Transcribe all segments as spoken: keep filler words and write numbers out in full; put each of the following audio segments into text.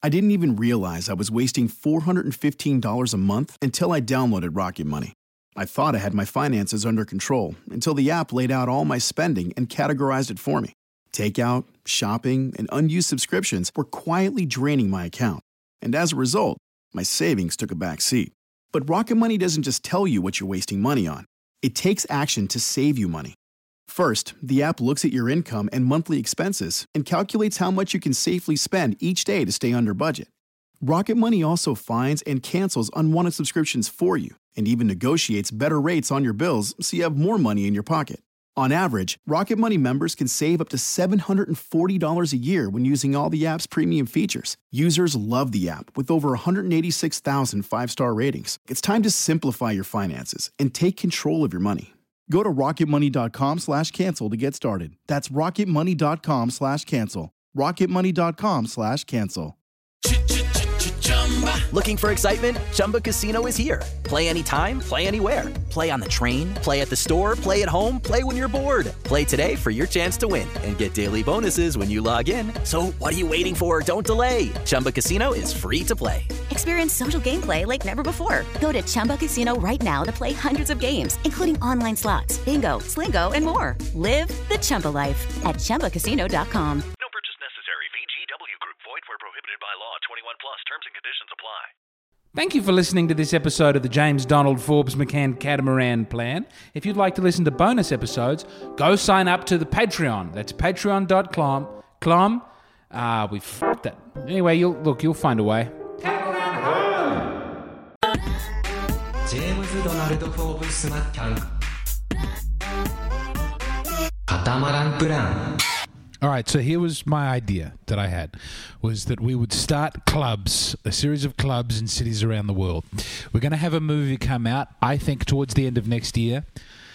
I didn't even realize I was wasting four hundred fifteen dollars a month until I downloaded Rocket Money. I thought I had my finances under control until the app laid out all my spending and categorized it for me. Takeout, shopping, and unused subscriptions were quietly draining my account. And as a result, my savings took a back seat. But Rocket Money doesn't just tell you what you're wasting money on. It takes action to save you money. First, the app looks at your income and monthly expenses and calculates how much you can safely spend each day to stay under budget. Rocket Money also finds and cancels unwanted subscriptions for you and even negotiates better rates on your bills so you have more money in your pocket. On average, Rocket Money members can save up to seven hundred forty dollars a year when using all the app's premium features. Users love the app with over one hundred eighty-six thousand five-star ratings. It's time to simplify your finances and take control of your money. Go to rocketmoney.com slash cancel to get started. That's rocketmoney.com slash cancel. rocketmoney.com slash cancel. Looking for excitement? Chumba Casino is here. Play anytime, play anywhere. Play on the train, play at the store, play at home, play when you're bored. Play today for your chance to win and get daily bonuses when you log in. So what are you waiting for? Don't delay. Chumba Casino is free to play. Experience social gameplay like never before. Go to Chumba Casino right now to play hundreds of games, including online slots, bingo, Slingo, and more. Live the Chumba life at chumba casino dot com. No purchase necessary. V G W Group. Void where prohibited by law. twenty-one plus. Terms and conditions apply. Thank you for listening to this episode of the James Donald Forbes McCann Catamaran Plan. If you'd like to listen to bonus episodes, go sign up to the Patreon. That's patreon dot com. Clom. Ah, uh, we fucked that. Anyway, you'll look, you'll find a way. James Donald Forbes McCann Catamaran Plan. All right, so here was my idea that I had, was that we would start clubs, a series of clubs in cities around the world. We're going to have a movie come out, I think, towards the end of next year.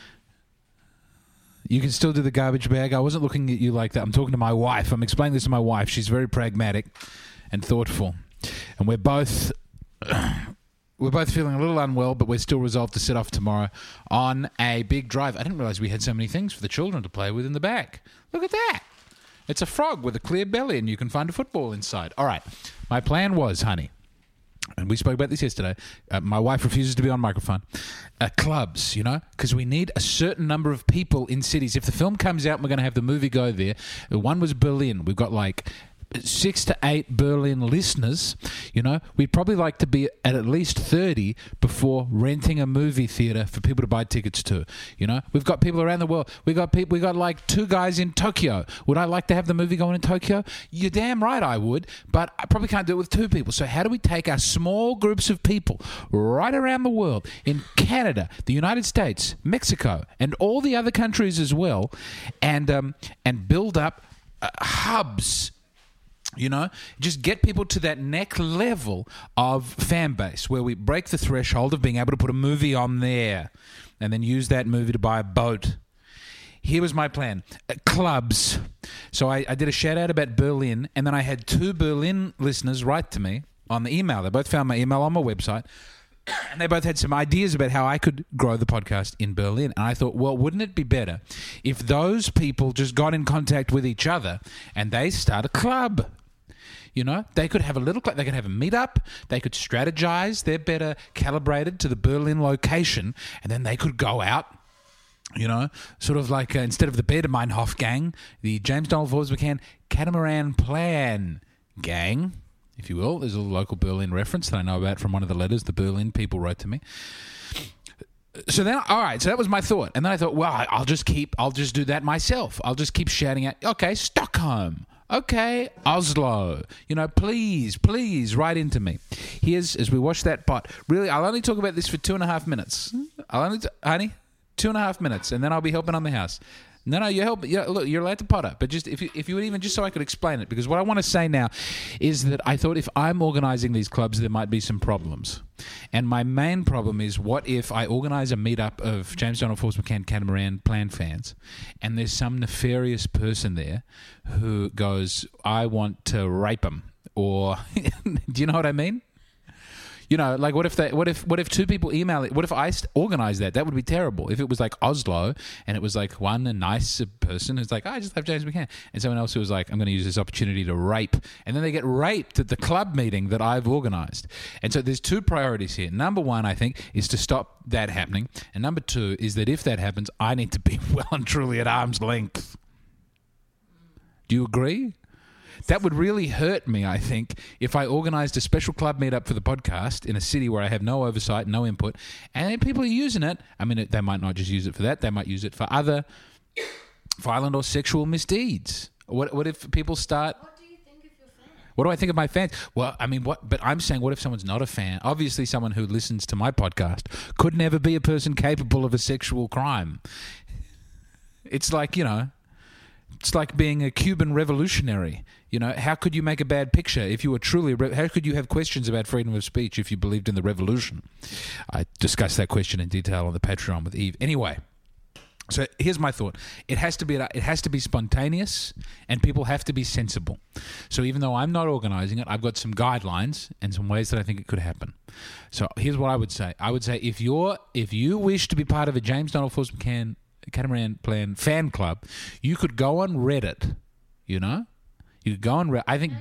You can still do the garbage bag. I wasn't looking at you like that. I'm talking to my wife. I'm explaining this to my wife. She's very pragmatic and thoughtful. And we're both... We're both feeling a little unwell, but we're still resolved to set off tomorrow on a big drive. I didn't realize we had so many things for the children to play with in the back. Look at that. It's a frog with a clear belly, and you can find a football inside. All right. My plan was, honey, and we spoke about this yesterday. Uh, my wife refuses to be on microphone. Uh, clubs, you know, because we need a certain number of people in cities. If the film comes out and we're going to have the movie go there, one was Berlin. We've got like six to eight Berlin listeners. You know, we'd probably like to be at at least thirty before renting a movie theater for people to buy tickets to. You know, we've got people around the world. We got people. We got like two guys in Tokyo. Would I like to have the movie going in Tokyo? You're damn right I would, but I probably can't do it with two people. So how do we take our small groups of people right around the world, in Canada, the United States, Mexico, and all the other countries as well, and um, and build up uh, hubs? You know, just get people to that next level of fan base where we break the threshold of being able to put a movie on there and then use that movie to buy a boat. Here was my plan. Uh, clubs. So I, I did a shout out about Berlin, and then I had two Berlin listeners write to me on the email. They both found my email on my website, and they both had some ideas about how I could grow the podcast in Berlin. And I thought, well, wouldn't it be better if those people just got in contact with each other and they start a club? You know, they could have a little, they could have a meetup, they could strategize, they're better calibrated to the Berlin location, and then they could go out, you know, sort of like, uh, instead of the Baader-Meinhof gang, the James Donald Forbes McCann Catamaran Plan gang, if you will. There's a local Berlin reference that I know about from one of the letters the Berlin people wrote to me. So then, all right, so that was my thought. And then I thought, well, I'll just keep, I'll just do that myself. I'll just keep shouting out, okay, Stockholm. Okay, Oslo, you know, please, please write into me. Here's, as we wash that pot, really, I'll only talk about this for two and a half minutes. I'll only, t- honey, two and a half minutes, and then I'll be helping on the house. No, no, you help. Yeah, look, you're allowed to potter, but just if you, if you would even, just so I could explain it, because what I want to say now is that I thought if I'm organising these clubs, there might be some problems. And my main problem is, what if I organise a meetup of James Donald Forbes McCann Catamaran Plan fans, and there's some nefarious person there who goes, I want to rape him, or do you know what I mean? You know, like what if they, what if, what if two people email it? What if I organize that? That would be terrible. If it was like Oslo and it was like one a nice person who's like, oh, I just love James McCann, and someone else who was like, I'm going to use this opportunity to rape, and then they get raped at the club meeting that I've organized. And so there's two priorities here. Number one, I think, is to stop that happening, and number two is that if that happens, I need to be well and truly at arm's length. Do you agree? That would really hurt me, I think, if I organised a special club meetup for the podcast in a city where I have no oversight, no input, and people are using it. I mean, they might not just use it for that. They might use it for other violent or sexual misdeeds. What, what if people start... What do you think of your fans? What do I think of my fans? Well, I mean, what? But I'm saying, what if someone's not a fan? Obviously, someone who listens to my podcast could never be a person capable of a sexual crime. It's like, you know... It's like being a Cuban revolutionary. You know, how could you make a bad picture if you were truly... Re- how could you have questions about freedom of speech if you believed in the revolution? I discussed that question in detail on the Patreon with Eve. Anyway, so here's my thought. It has to be it has to be spontaneous, and people have to be sensible. So even though I'm not organising it, I've got some guidelines and some ways that I think it could happen. So here's what I would say. I would say if you're if you wish to be part of a James Donald Forbes McCann Catamaran Plan fan club, you could go on Reddit, you know? You could go on Reddit. I think...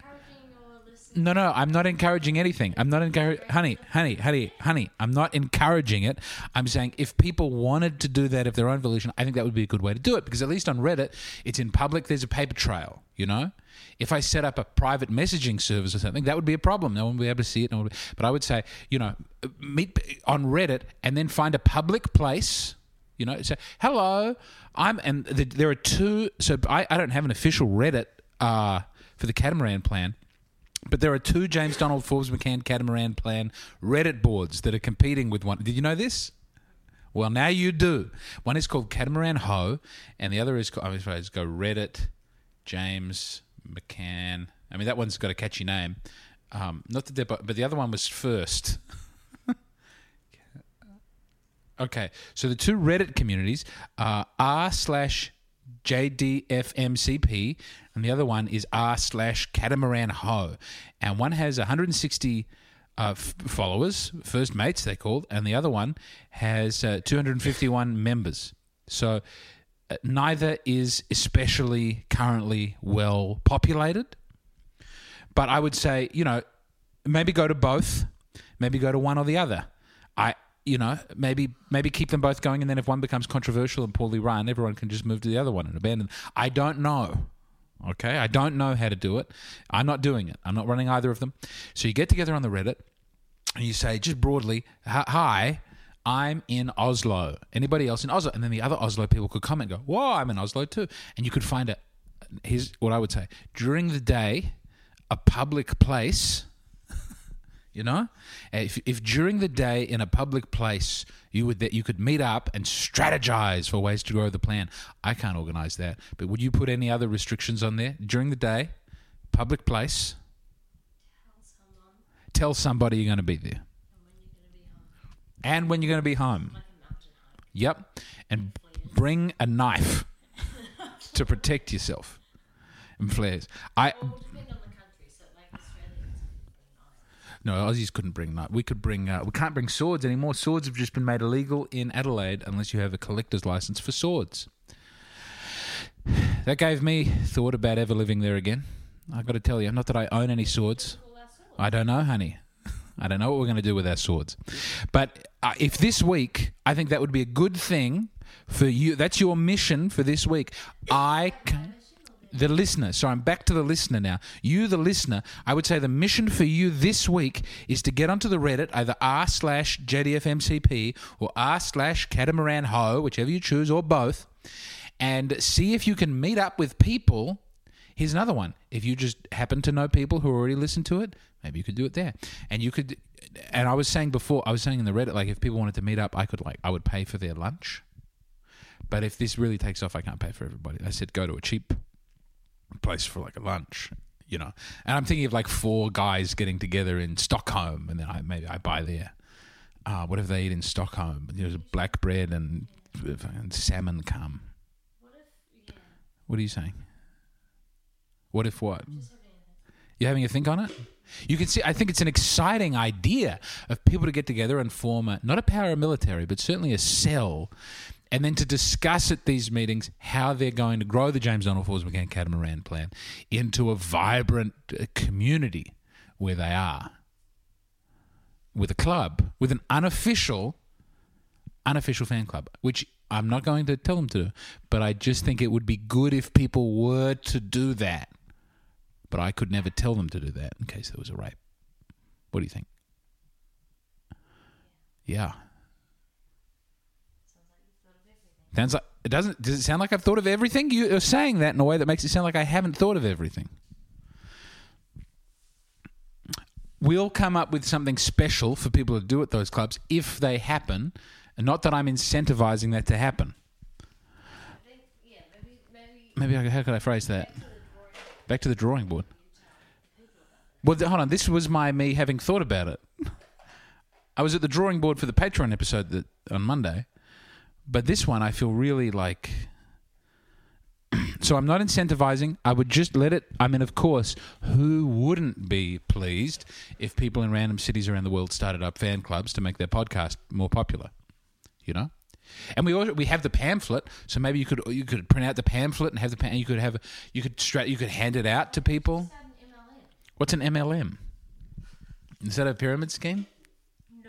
No, no, I'm not encouraging anything. I'm not encouraging... Honey, honey, honey, honey, I'm not encouraging it. I'm saying if people wanted to do that of their own volition, I think that would be a good way to do it, because at least on Reddit, it's in public, there's a paper trail, you know? If I set up a private messaging service or something, that would be a problem. No one would be able to see it. No one would be, but I would say, you know, meet on Reddit and then find a public place... You know, so hello, I'm, and the, there are two, so I, I don't have an official Reddit uh, for the Catamaran Plan, but there are two James Donald Forbes McCann Catamaran Plan Reddit boards that are competing with one. Did you know this? Well, now you do. One is called Catamaran Ho, and the other is, I mean, let's go Reddit James McCann. I mean, that one's got a catchy name. Um, not that they're, but the other one was first. Okay, so the two Reddit communities are r slash J D F M C P, and the other one is r slash Catamaran Ho, and one has one hundred sixty uh, f- followers, first mates they're called, and the other one has uh, two hundred fifty-one members. So uh, neither is especially currently well populated, but I would say, you know, maybe go to both, maybe go to one or the other. I. You know, maybe maybe keep them both going, and then if one becomes controversial and poorly run, everyone can just move to the other one and abandon. I don't know. Okay? I don't know how to do it. I'm not doing it. I'm not running either of them. So you get together on the Reddit, and you say, just broadly, hi, I'm in Oslo. Anybody else in Oslo? And then the other Oslo people could comment and go, whoa, I'm in Oslo too. And you could find a, here's what I would say, during the day, a public place... You know, if if during the day in a public place you would that you could meet up and strategize for ways to grow the plan, I can't organize that. But would you put any other restrictions on there during the day, public place? Tell someone. Tell somebody you're going to be there. And when you're going to be home. And when you're going to be home. Like a mountain hike. Yep, and bring a knife to protect yourself. And flares. I. No, Aussies couldn't bring that. We could bring. Uh, we can't bring swords anymore. Swords have just been made illegal in Adelaide unless you have a collector's license for swords. That gave me thought about ever living there again. I've got to tell you, not that I own any swords. I don't know, honey. I don't know what we're going to do with our swords. But uh, if this week, I think that would be a good thing for you. That's your mission for this week. I can. The listener, so I'm back to the listener now. You, the listener, I would say the mission for you this week is to get onto the Reddit, either r slash J D F M C P or r slash Catamaran Ho, whichever you choose, or both, and see if you can meet up with people. Here's another one. If you just happen to know people who already listen to it, maybe you could do it there. And you could, and I was saying before, I was saying in the Reddit, like if people wanted to meet up, I could like, I would pay for their lunch. But if this really takes off, I can't pay for everybody. I said go to a cheap place for like a lunch, you know. And I'm thinking of like four guys getting together in Stockholm, and then I maybe I buy there. Uh, whatever they eat in Stockholm, there's black bread and, and salmon come. What if? Yeah. What are you saying? What if what? Yeah, You having a think on it? You can see, I think it's an exciting idea of people to get together and form a, not a paramilitary, but certainly a cell, and then to discuss at these meetings how they're going to grow the James Donald Forbes McCann Catamaran Plan into a vibrant uh, community where they are, with a club, with an unofficial, unofficial fan club, which I'm not going to tell them to do, but I just think it would be good if people were to do that. But I could never tell them to do that in case there was a rape. What do you think? Yeah. Sounds like it doesn't. Does it sound like I've thought of everything? You're saying that in a way that makes it sound like I haven't thought of everything. We'll come up with something special for people to do at those clubs if they happen, and not that I'm incentivizing that to happen. Maybe I, how could I phrase that? Back to the drawing board. Well, hold on. This was my me having thought about it. I was at the drawing board for the Patreon episode that, on Monday, but this one I feel really like... So I'm not incentivizing. I would just let it... I mean, of course, who wouldn't be pleased if people in random cities around the world started up fan clubs to make their podcast more popular? You know? And we also, we have the pamphlet, so maybe you could you could print out the pamphlet and have the pam- you could have you could stra- you could hand it out to people. What's an M L M? Is that a pyramid scheme? No.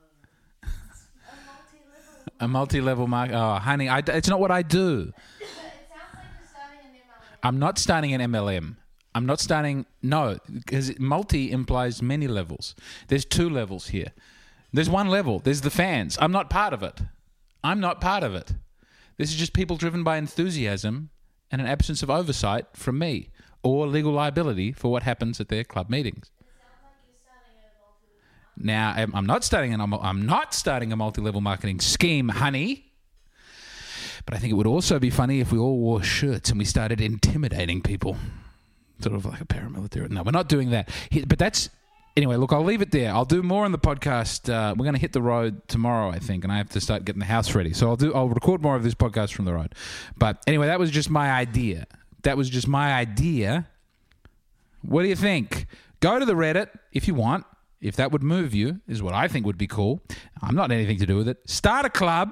A multi-level market. Oh, honey, I, it's not what I do. It sounds like you're starting an M L M. I'm not starting an M L M. I'm not starting. No, because multi implies many levels. There's two levels here. There's one level. There's the fans. I'm not part of it. I'm not part of it. This is just people driven by enthusiasm and an absence of oversight from me or legal liability for what happens at their club meetings. It sounds like you're starting a multi-level. Now, I'm not starting an I'm not starting a multi-level marketing scheme, honey. But I think it would also be funny if we all wore shirts and we started intimidating people, sort of like a paramilitary. No, we're not doing that. But that's. Anyway, look, I'll leave it there. I'll do more on the podcast. Uh, we're going to hit the road tomorrow, I think, and I have to start getting the house ready. So I'll do. I'll record more of this podcast from the road. But anyway, that was just my idea. That was just my idea. What do you think? Go to the Reddit if you want. If that would move you, is what I think would be cool. I'm not anything to do with it. Start a club.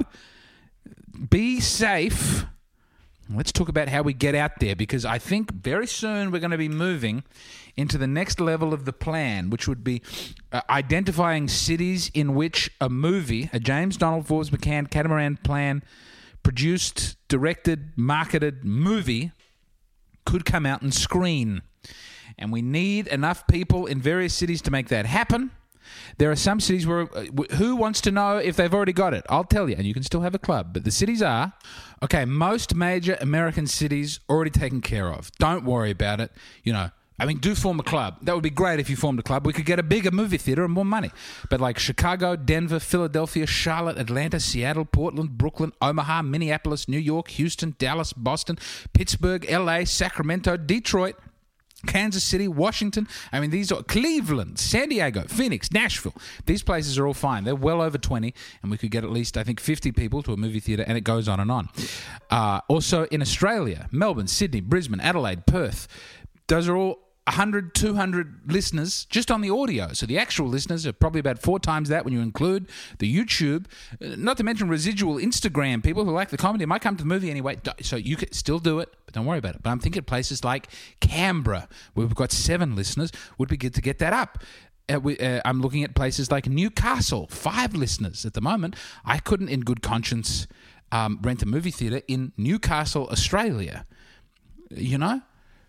Be safe. Let's talk about how we get out there, because I think very soon we're going to be moving into the next level of the plan, which would be uh, identifying cities in which a movie, a James Donald Forbes McCann Catamaran Plan produced, directed, marketed movie could come out and screen. And we need enough people in various cities to make that happen. There are some cities where, who wants to know if they've already got it? I'll tell you, and you can still have a club. But the cities are, okay, most major American cities already taken care of. Don't worry about it. You know, I mean, do form a club. That would be great if you formed a club. We could get a bigger movie theater and more money. But like Chicago, Denver, Philadelphia, Charlotte, Atlanta, Seattle, Portland, Brooklyn, Omaha, Minneapolis, New York, Houston, Dallas, Boston, Pittsburgh, L A, Sacramento, Detroit, Kansas City, Washington. I mean, these are Cleveland, San Diego, Phoenix, Nashville. These places are all fine. They're well over twenty, and we could get at least, I think, fifty people to a movie theater, and it goes on and on. Uh, also in Australia, Melbourne, Sydney, Brisbane, Adelaide, Perth. Those are all one hundred, two hundred listeners just on the audio. So the actual listeners are probably about four times that when you include the YouTube, not to mention residual Instagram people who like the comedy. It might come to the movie anyway. So you can still do it, but don't worry about it. But I'm thinking places like Canberra, where we've got seven listeners, would be good to get that up. Uh, we, uh, I'm looking at places like Newcastle, five listeners at the moment. I couldn't in good conscience um, rent a movie theater in Newcastle, Australia. You know?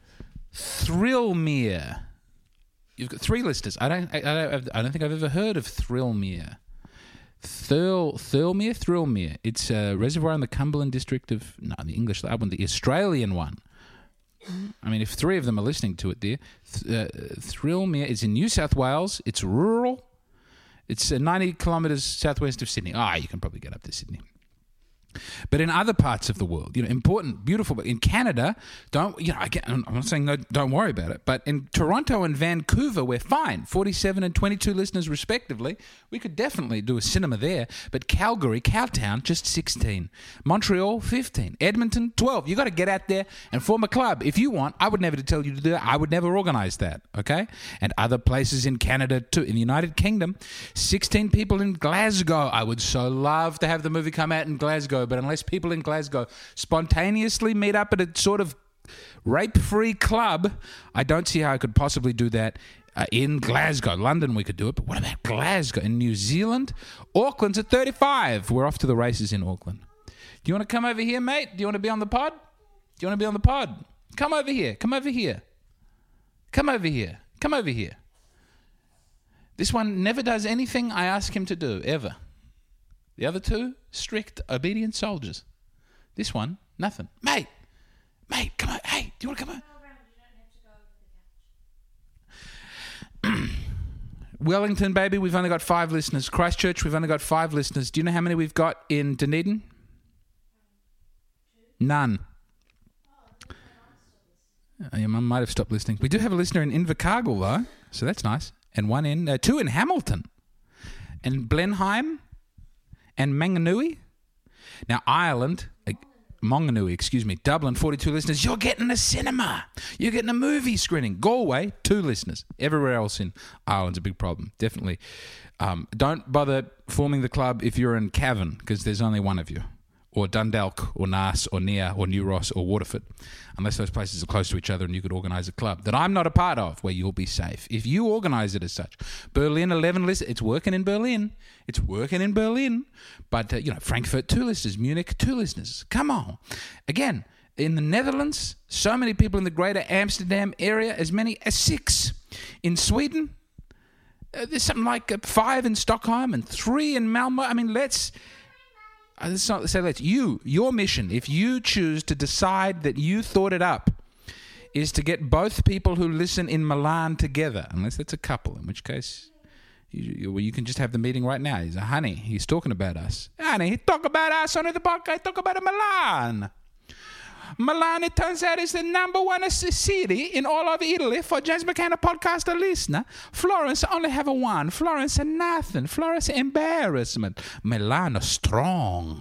Thrillmere. You've got three listeners. I don't. I, I don't. I don't think I've ever heard of Thrillmere. Thirl. Thirlmere. Thrillmere. It's a reservoir in the Cumberland district of. No, the English. That one. The Australian one. I mean, if three of them are listening to it, dear. Th- uh, Thrillmere is in New South Wales. It's rural. It's uh, ninety kilometres southwest of Sydney. Ah, you can probably get up to Sydney. But in other parts of the world, you know, important, beautiful, but in Canada, don't, you know, I get, I'm not saying no, don't worry about it, but in Toronto and Vancouver, we're fine. forty-seven and twenty-two listeners respectively. We could definitely do a cinema there. But Calgary, Cowtown, just sixteen. Montreal, fifteen. Edmonton, twelve. You got to get out there and form a club. If you want, I would never tell you to do that. I would never organize that, okay? And other places in Canada too. In the United Kingdom, sixteen people in Glasgow. I would so love to have the movie come out in Glasgow, but unless people in Glasgow spontaneously meet up at a sort of rape-free club, I don't see how I could possibly do that uh, in Glasgow. London, we could do it, but what about Glasgow? In New Zealand? Auckland's at thirty-five. We're off to the races in Auckland. Do you want to come over here, mate? Do you want to be on the pod? Do you want to be on the pod? Come over here. Come over here. Come over here. Come over here. This one never does anything I ask him to do, ever. The other two, strict, obedient soldiers. This one, nothing. Mate, mate, come on. Hey, do you want to come on? Wellington, baby, we've only got five listeners. Christchurch, we've only got five listeners. Do you know how many we've got in Dunedin? None. Uh, your mum might have stopped listening. We do have a listener in Invercargill, though, so that's nice. And one in, uh, two in Hamilton. And Blenheim. And Manganui. Now, Ireland, uh, Monganui, excuse me, Dublin, forty-two listeners. You're getting a cinema. You're getting a movie screening. Galway, two listeners. Everywhere else in Ireland's a big problem. Definitely. Um, don't bother forming the club if you're in Cavan, because there's only one of you. Or Dundalk, or Naas, or Nia, or New Ross, or Waterford, unless those places are close to each other and you could organise a club that I'm not a part of where you'll be safe. If you organise it as such. Berlin, eleven listeners. It's working in Berlin. It's working in Berlin. But, uh, you know, Frankfurt, two listeners. Munich, two listeners. Come on. Again, in the Netherlands, so many people in the greater Amsterdam area, as many as six. In Sweden, uh, there's something like uh, five in Stockholm and three in Malmö. I mean, let's... Uh, let's not say let's. You, your mission, if you choose to decide that you thought it up, is to get both people who listen in Milan together, unless that's a couple, in which case you, you, well, you can just have the meeting right now. He's a honey. He's talking about us. Honey, he talk about us on the podcast. Talk about Milan. Milan, it turns out, is the number one city in all of Italy for James McCann, a podcaster listener. Florence only have a one. Florence a nothing. Florence embarrassment. Milan strong.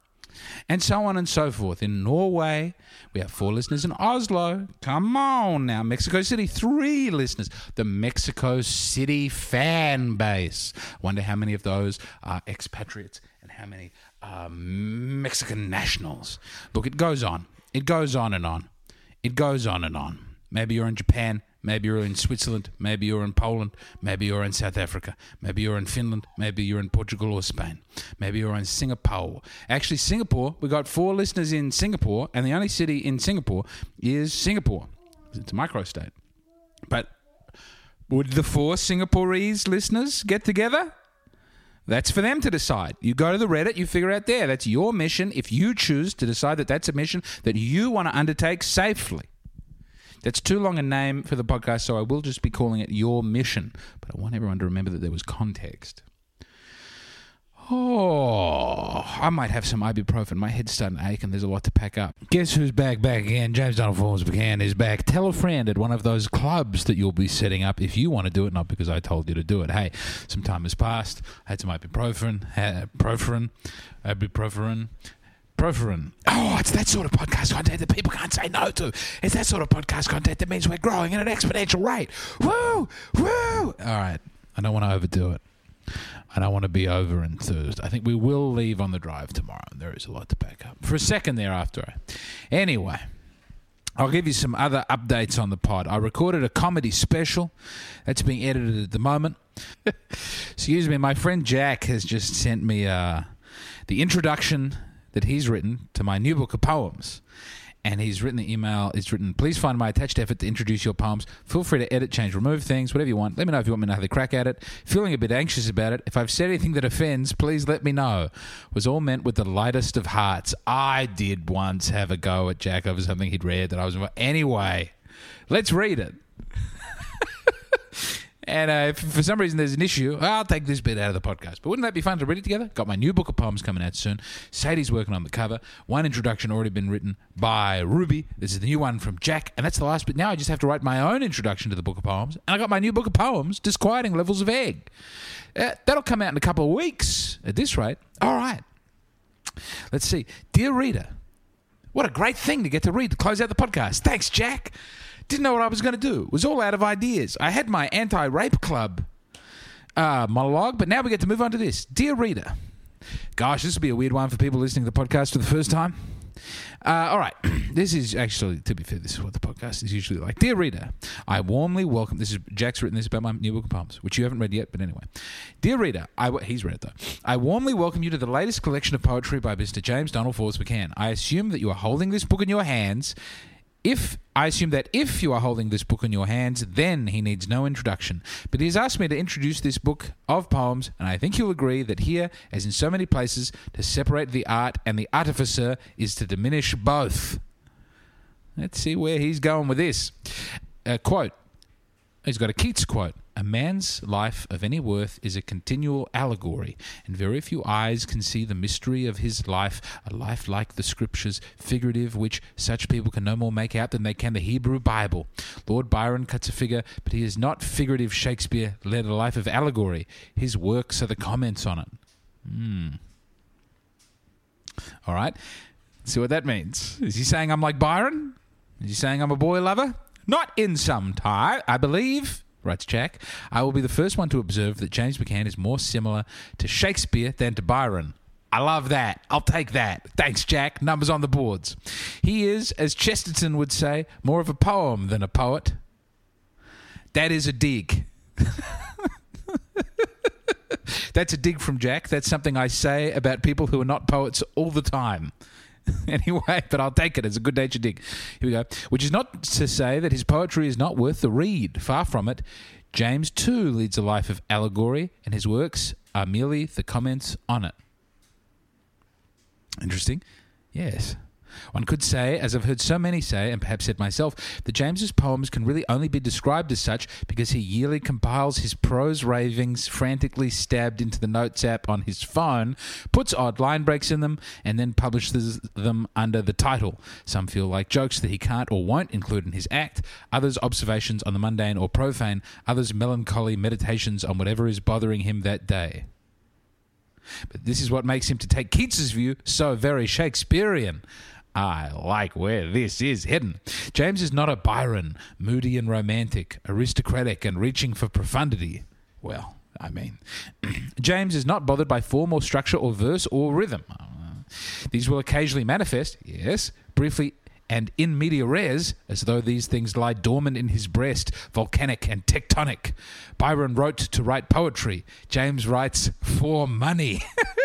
And so on and so forth. In Norway, we have four listeners. In Oslo, come on now. Mexico City, three listeners. The Mexico City fan base. Wonder how many of those are expatriates and how many are Mexican nationals. Look, it goes on. It goes on and on. It goes on and on. Maybe you're in Japan. Maybe you're in Switzerland. Maybe you're in Poland. Maybe you're in South Africa. Maybe you're in Finland. Maybe you're in Portugal or Spain. Maybe you're in Singapore. Actually, Singapore, we got four listeners in Singapore, and the only city in Singapore is Singapore. It's a microstate. But would the four Singaporese listeners get together? That's for them to decide. You go to the Reddit, you figure out there. That's your mission if you choose to decide that that's a mission that you want to undertake safely. That's too long a name for the podcast, so I will just be calling it Your Mission. But I want everyone to remember that there was context. Oh, I might have some ibuprofen. My head's starting to ache and there's a lot to pack up. Guess who's back, back again? James Donald Forbes McCann is back. Tell a friend at one of those clubs that you'll be setting up if you want to do it, not because I told you to do it. Hey, some time has passed. I had some ibuprofen, had proferin, ibuprofen, proferin. Oh, it's that sort of podcast content that people can't say no to. It's that sort of podcast content that means we're growing at an exponential rate. Woo! Woo! All right. I don't want to overdo it. I don't want to be over enthused. I think we will leave on the drive tomorrow. There is a lot to pack up. For a second there after. Anyway, I'll give you some other updates on the pod. I recorded a comedy special that's being edited at the moment. Excuse me, my friend Jack has just sent me uh, the introduction that he's written to my new book of poems. And he's written the email. It's written, please find my attached effort to introduce your poems. Feel free to edit, change, remove things, whatever you want. Let me know if you want me to have a crack at it. Feeling a bit anxious about it. If I've said anything that offends, please let me know. Was all meant with the lightest of hearts. I did once have a go at Jack over something he'd read that I was... Anyway, let's read it. And uh, if for some reason there's an issue, I'll take this bit out of the podcast. But wouldn't that be fun to read it together? Got my new book of poems coming out soon. Sadie's working on the cover. One introduction already been written by Ruby. This is the new one from Jack. And that's the last bit. Now I just have to write my own introduction to the book of poems. And I got my new book of poems, Disquieting Levels of Egg. Uh, that'll come out in a couple of weeks at this rate. All right. Let's see. Dear reader, what a great thing to get to read to close out the podcast. Thanks, Jack. Didn't know what I was going to do. It was all out of ideas. I had my anti-rape club uh, monologue, but now we get to move on to this. Dear reader. Gosh, this will be a weird one for people listening to the podcast for the first time. Uh, all right. This is actually, to be fair, this is what the podcast is usually like. Dear reader, I warmly welcome... This is Jack's written this about my new book of poems, which you haven't read yet, but anyway. Dear reader, I, he's read it though. I warmly welcome you to the latest collection of poetry by Mister James Donald Forbes McCann. I assume that you are holding this book in your hands... If I assume that if you are holding this book in your hands, then he needs no introduction. But he has asked me to introduce this book of poems, and I think you'll agree that here, as in so many places, to separate the art and the artificer is to diminish both. Let's see where he's going with this. A quote. He's got a Keats quote. A man's life of any worth is a continual allegory, and very few eyes can see the mystery of his life, a life like the Scriptures, figurative, which such people can no more make out than they can the Hebrew Bible. Lord Byron cuts a figure, but he is not figurative. Shakespeare led a life of allegory. His works are the comments on it. Hmm. All right. See what that means. Is he saying I'm like Byron? Is he saying I'm a boy lover? Not in some time, I believe, writes Jack. I will be the first one to observe that James McCann is more similar to Shakespeare than to Byron. I love that. I'll take that. Thanks, Jack. Numbers on the boards. He is, as Chesterton would say, more of a poem than a poet. That is a dig. That's a dig from Jack. That's something I say about people who are not poets all the time. Anyway, but I'll take it as a good-natured dig. Here we go. Which is not to say that his poetry is not worth the read. Far from it. James, too, leads a life of allegory, and his works are merely the comments on it. Interesting. Yes. One could say, as I've heard so many say, and perhaps said myself, that James's poems can really only be described as such because he yearly compiles his prose ravings frantically stabbed into the notes app on his phone, puts odd line breaks in them, and then publishes them under the title. Some feel like jokes that he can't or won't include in his act, others observations on the mundane or profane, others melancholy meditations on whatever is bothering him that day. But this is what makes him, to take Keats's view, so very Shakespearean. I like where this is heading. James is not a Byron, moody and romantic, aristocratic and reaching for profundity. Well, I mean, James is not bothered by form or structure or verse or rhythm. These will occasionally manifest, yes, briefly and in media res, as though these things lie dormant in his breast, volcanic and tectonic. Byron wrote to write poetry. James writes for money.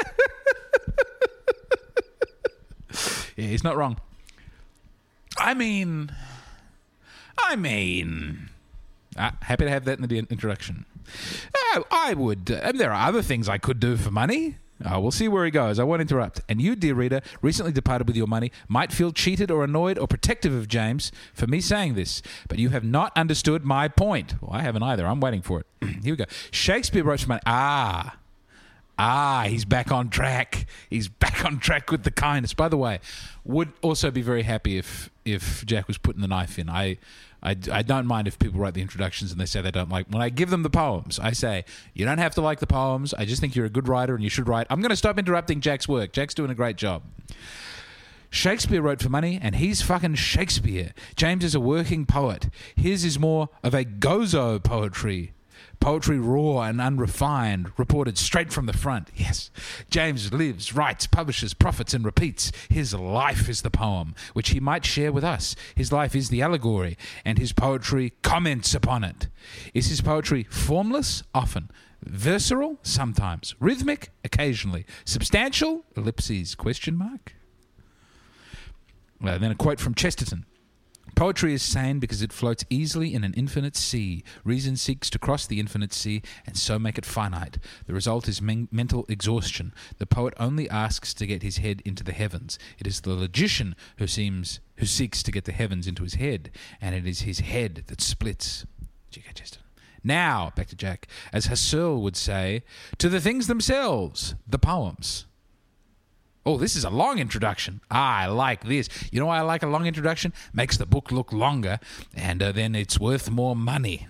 Yeah, he's not wrong. I mean, I mean, uh, happy to have that in the introduction. Uh, I would, uh, there are other things I could do for money. Uh, we'll see where he goes. I won't interrupt. And you, dear reader, recently departed with your money, might feel cheated or annoyed or protective of James for me saying this, but you have not understood my point. Well, I haven't either. I'm waiting for it. Here we go. Shakespeare wrote for money. Ah. Ah, he's back on track. He's back on track with the kindness. By the way, would also be very happy if if Jack was putting the knife in. I, I, I don't mind if people write the introductions and they say they don't like. When I give them the poems, I say, you don't have to like the poems. I just think you're a good writer and you should write. I'm going to stop interrupting Jack's work. Jack's doing a great job. Shakespeare wrote for money, and he's fucking Shakespeare. James is a working poet. His is more of a gozo poetry. Poetry raw and unrefined, reported straight from the front. Yes, James lives, writes, publishes, profits, and repeats. His life is the poem, which he might share with us. His life is the allegory, and his poetry comments upon it. Is his poetry formless? Often. Visceral? Sometimes. Rhythmic? Occasionally. Substantial? Ellipses, question mark. Well, then a quote from Chesterton. Poetry is sane because it floats easily in an infinite sea. Reason seeks to cross the infinite sea and so make it finite. The result is men- mental exhaustion. The poet only asks to get his head into the heavens. It is the logician who seems who seeks to get the heavens into his head, and it is his head that splits. G K Chesterton. Now, back to Jack, as Husserl would say, to the things themselves, the poems. Oh, this is a long introduction. Ah, I like this. You know why I like a long introduction? Makes the book look longer, and uh, then it's worth more money.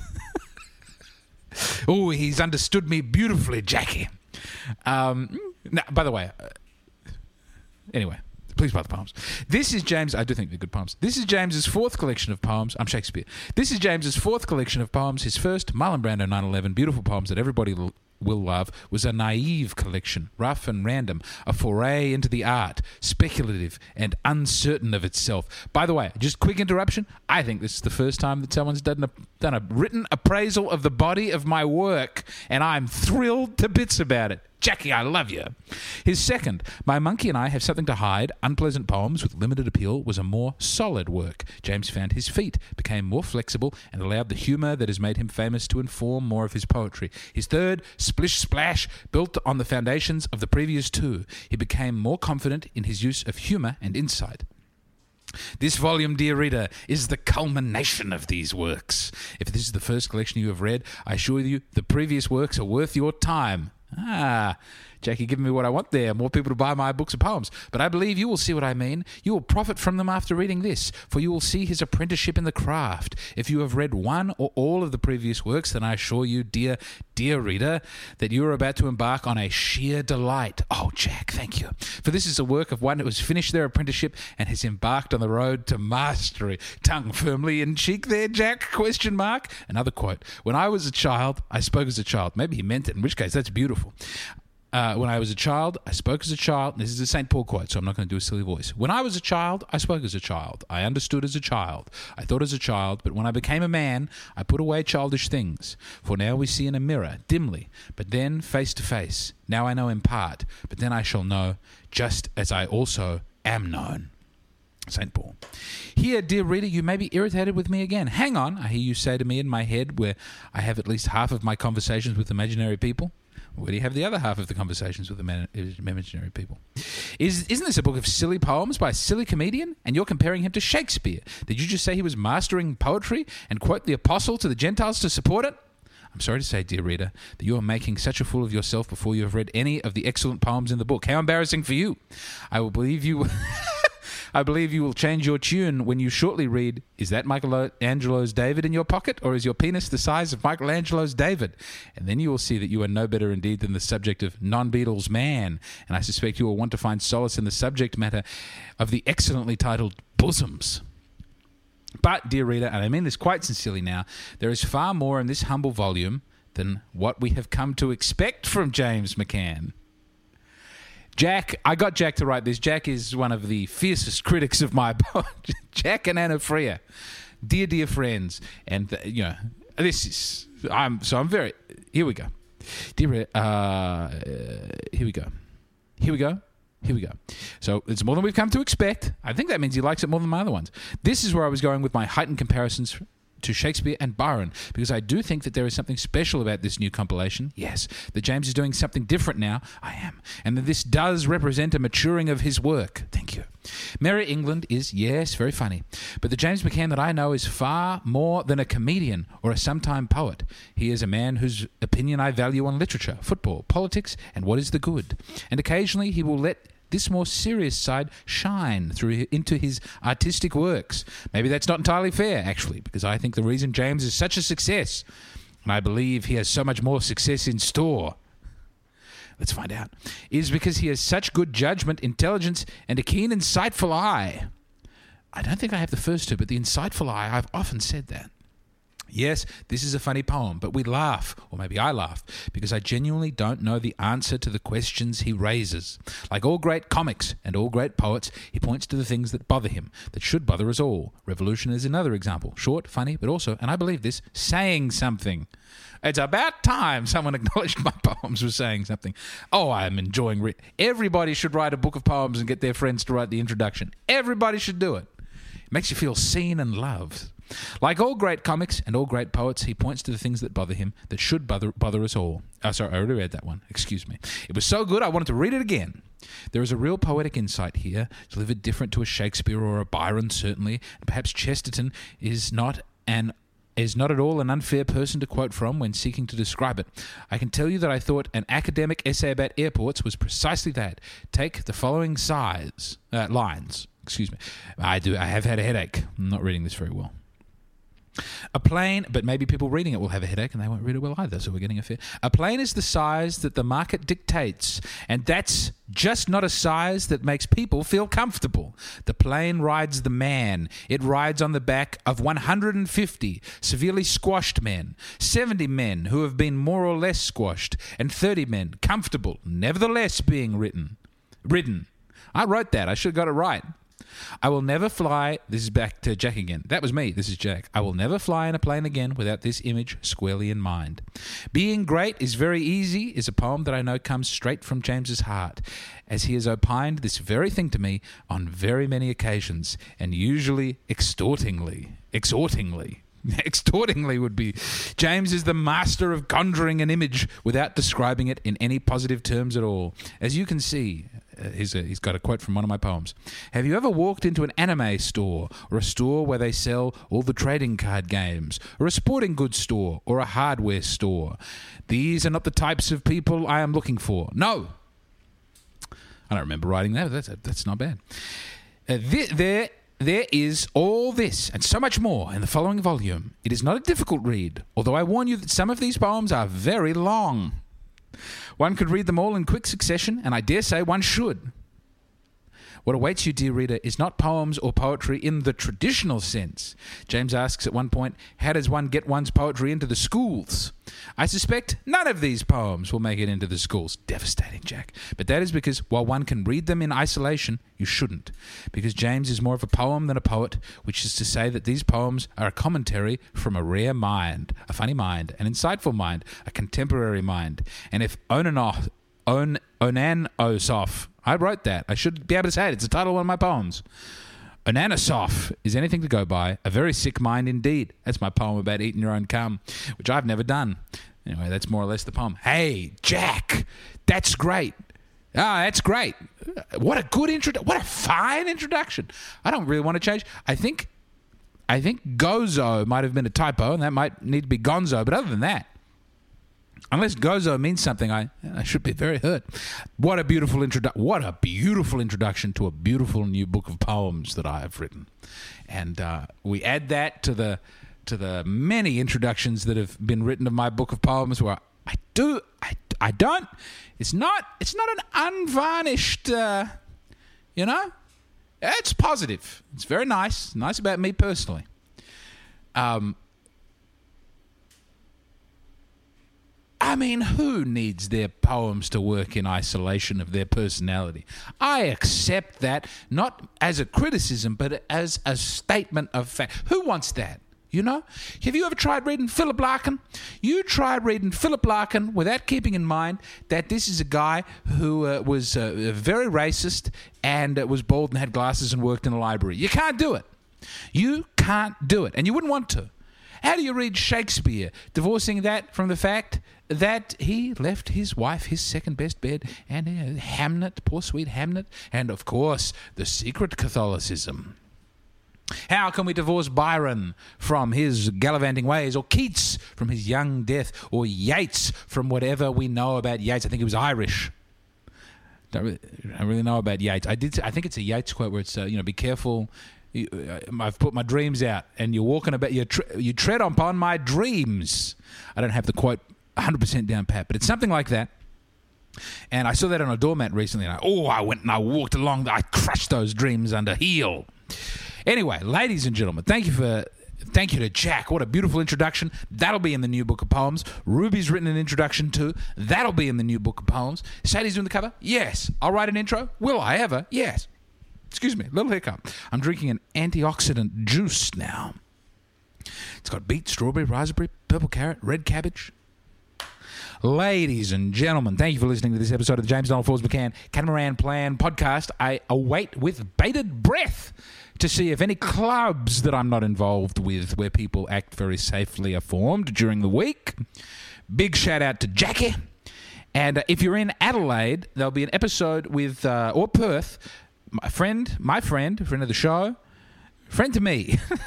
Oh, he's understood me beautifully, Jackie. Um, now, by the way, uh, anyway, please buy the poems. This is James. I do think they're good poems. This is James's fourth collection of poems. I'm Shakespeare. This is James's fourth collection of poems. His first, Marlon Brando nine eleven, beautiful poems that everybody l- will love, was a naive collection, rough and random, a foray into the art, speculative and uncertain of itself. By the way, just quick interruption, I think this is the first time that someone's done a, done a written appraisal of the body of my work, and I'm thrilled to bits about it. Jackie, I love you. His second, My Monkey and I Have Something to Hide, unpleasant poems with limited appeal, was a more solid work. James found his feet, became more flexible, and allowed the humour that has made him famous to inform more of his poetry. His third, Splish Splash, built on the foundations of the previous two. He became more confident in his use of humour and insight. This volume, dear reader, is the culmination of these works. If this is the first collection you have read, I assure you the previous works are worth your time. Ah, Jackie giving me what I want there, more people to buy my books of poems. But I believe you will see what I mean. You will profit from them after reading this, for you will see his apprenticeship in the craft. If you have read one or all of the previous works, then I assure you, dear, dear reader, that you are about to embark on a sheer delight. Oh, Jack, thank you. For this is a work of one who has finished their apprenticeship and has embarked on the road to mastery. Tongue firmly in cheek there, Jack? Question mark. Another quote. When I was a child, I spoke as a child. Maybe he meant it, in which case that's beautiful. Uh, when I was a child, I spoke as a child. This is a Saint Paul quote, so I'm not going to do a silly voice. When I was a child, I spoke as a child. I understood as a child. I thought as a child. But when I became a man, I put away childish things. For now we see in a mirror, dimly, but then face to face. Now I know in part, but then I shall know, just as I also am known. Saint Paul. Here, dear reader, you may be irritated with me again. Hang on, I hear you say to me in my head, where I have at least half of my conversations with imaginary people. Where do you have the other half of the conversations with the man- imaginary people? Is, isn't this a book of silly poems by a silly comedian? And you're comparing him to Shakespeare. Did you just say he was mastering poetry and quote the apostle to the Gentiles to support it? I'm sorry to say, dear reader, that you are making such a fool of yourself before you have read any of the excellent poems in the book. How embarrassing for you. I will believe you... I believe you will change your tune when you shortly read, is that Michelangelo's David in your pocket, or is your penis the size of Michelangelo's David? And then you will see that you are no better indeed than the subject of Non-Beatles Man, and I suspect you will want to find solace in the subject matter of the excellently titled Bosoms. But, dear reader, and I mean this quite sincerely now, there is far more in this humble volume than what we have come to expect from James McCann. Jack, I got Jack to write this. Jack is one of the fiercest critics of my book. Jack and Anna Freer, dear, dear friends, and uh, you know, this is. I'm so I'm very. Here we go, dear. Uh, uh, here we go. Here we go. Here we go. So it's more than we've come to expect. I think that means he likes it more than my other ones. This is where I was going with my heightened comparisons to Shakespeare and Byron, because I do think that there is something special about this new compilation. Yes, that James is doing something different now. I am. And that this does represent a maturing of his work. Thank you. Merry England is, yes, very funny. But the James McCann that I know is far more than a comedian or a sometime poet. He is a man whose opinion I value on literature, football, politics, and what is the good. And occasionally he will let this more serious side shine through into his artistic works. Maybe that's not entirely fair, actually, because I think the reason James is such a success, and I believe he has so much more success in store, let's find out, is because he has such good judgment, intelligence, and a keen, insightful eye. I don't think I have the first two, but the insightful eye, I've often said that. Yes, this is a funny poem, but we laugh, or maybe I laugh, because I genuinely don't know the answer to the questions he raises. Like all great comics and all great poets, he points to the things that bother him, that should bother us all. Revolution is another example. Short, funny, but also, and I believe this, saying something. It's about time someone acknowledged my poems were saying something. Oh, I'm enjoying re- Everybody should write a book of poems and get their friends to write the introduction. Everybody should do it. It makes you feel seen and loved. Like all great comics and all great poets, he points to the things that bother him, that should bother, bother us all. Oh, sorry, I already read that one. Excuse me. It was so good, I wanted to read it again. There is a real poetic insight here, delivered different to a Shakespeare or a Byron, certainly, and perhaps Chesterton is not an is not at all an unfair person to quote from when seeking to describe it. I can tell you that I thought an academic essay about airports was precisely that. Take the following size uh, lines. Excuse me. I do. I have had a headache. I'm not reading this very well. A plane, but maybe people reading it will have a headache and they won't read it well either, so we're getting a fair. A plane is the size that the market dictates, and that's just not a size that makes people feel comfortable. The plane rides the man. It rides on the back of one hundred fifty severely squashed men, seventy men who have been more or less squashed, and thirty men comfortable, nevertheless being ridden. Ridden. I wrote that. I should have got it right. I will never fly. This is back to Jack again. That was me. This is Jack. I will never fly in a plane again without this image squarely in mind. Being great is very easy is a poem that I know comes straight from James's heart, as he has opined this very thing to me on very many occasions, and usually extortingly. Exhortingly. Extortingly would be. James is the master of conjuring an image without describing it in any positive terms at all. As you can see, uh, he's, a, he's got a quote from one of my poems. Have you ever walked into an anime store, or a store where they sell all the trading card games, or a sporting goods store, or a hardware store? These are not the types of people I am looking for. No. I don't remember writing that. That's, that's not bad. Uh, th- there... There is all this and so much more in the following volume. It is not a difficult read, although I warn you that some of these poems are very long. One could read them all in quick succession, and I dare say one should. What awaits you, dear reader, is not poems or poetry in the traditional sense. James asks at one point, how does one get one's poetry into the schools? I suspect none of these poems will make it into the schools. Devastating, Jack. But that is because while one can read them in isolation, you shouldn't. Because James is more of a poem than a poet, which is to say that these poems are a commentary from a rare mind, a funny mind, an insightful mind, a contemporary mind. And if Onanoff, On, Onanosov, I wrote that. I should be able to say it. It's the title of one of my poems. Onanosov is anything to go by. A very sick mind indeed. That's my poem about eating your own cum, which I've never done. Anyway, that's more or less the poem. Hey, Jack, that's great. Ah, that's great. What a good intro. What a fine introduction. I don't really want to change. I think, I think Gozo might have been a typo, and that might need to be Gonzo. But other than that, unless Gozo means something, I I should be very hurt. What a beautiful introdu- What a beautiful introduction to a beautiful new book of poems that I have written, and uh, we add that to the to the many introductions that have been written of my book of poems, where I do I, I don't. It's not it's not an unvarnished, uh, you know. It's positive. It's very nice. Nice about me personally. Um. I mean, who needs their poems to work in isolation of their personality? I accept that, not as a criticism, but as a statement of fact. Who wants that? You know? Have you ever tried reading Philip Larkin? You tried reading Philip Larkin without keeping in mind that this is a guy who uh, was uh, very racist and uh, was bald and had glasses and worked in a library. You can't do it. You can't do it, and you wouldn't want to. How do you read Shakespeare, divorcing that from the fact that he left his wife his second best bed, and uh, Hamnet, poor sweet Hamnet, and of course the secret Catholicism? How can we divorce Byron from his gallivanting ways, or Keats from his young death, or Yeats from whatever we know about Yeats? I think he was Irish. Don't really, don't really know about Yeats. I did. I think it's a Yeats quote where it's uh, you know, be careful. I've put my dreams out, and you're walking about. You tre- you tread upon my dreams. I don't have the quote one hundred percent down pat, but it's something like that. And I saw that on a doormat recently, and I, oh, I went and I walked along. I crushed those dreams under heel. Anyway, ladies and gentlemen, thank you for thank you to Jack. What a beautiful introduction. That'll be in the new book of poems. Ruby's written an introduction too. That'll be in the new book of poems. Sadie's doing the cover. Yes. I'll write an intro. Will I ever? Yes. Excuse me, little hiccup. I'm drinking an antioxidant juice now. It's got beet, strawberry, raspberry, purple carrot, red cabbage. Ladies and gentlemen, thank you for listening to this episode of the James Donald Forbes McCann Catamaran Plan podcast. I await with bated breath to see if any clubs that I'm not involved with, where people act very safely, are formed during the week. Big shout out to Jackie. And uh, if you're in Adelaide, there'll be an episode with, uh, or Perth, my friend, my friend, friend of the show, friend to me,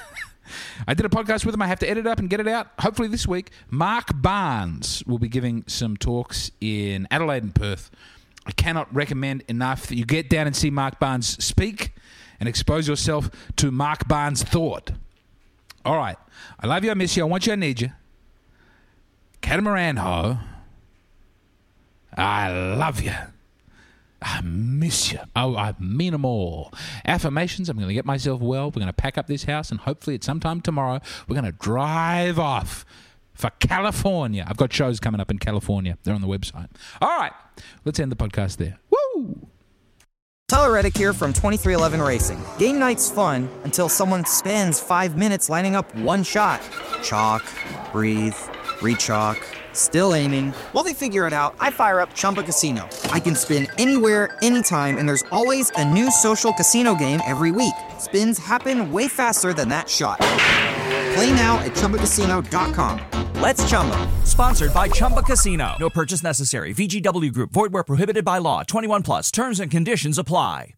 I did a podcast with him. I have to edit it up and get it out, hopefully this week. Mark Barnes will be giving some talks in Adelaide and Perth. I cannot recommend enough that you get down and see Mark Barnes speak and expose yourself to Mark Barnes' thought. All right. I love you. I miss you. I want you. I need you. Catamaran ho. I love you. I miss you. Oh, I mean them all. Affirmations. I'm going to get myself well. We're going to pack up this house, and hopefully at some time tomorrow, we're going to drive off for California. I've got shows coming up in California. They're on the website. All right. Let's end the podcast there. Woo! Tyler Reddick here from twenty-three eleven Racing. Game night's fun until someone spends five minutes lining up one shot. Chalk, breathe, re-chalk, still aiming. While they figure it out, I fire up Chumba Casino. I can spin anywhere, anytime, and there's always a new social casino game every week. Spins happen way faster than that shot. Play now at Chumba Casino dot com. Let's Chumba. Sponsored by Chumba Casino. No purchase necessary. V G W Group. Void where prohibited by law. twenty-one plus. Terms and conditions apply.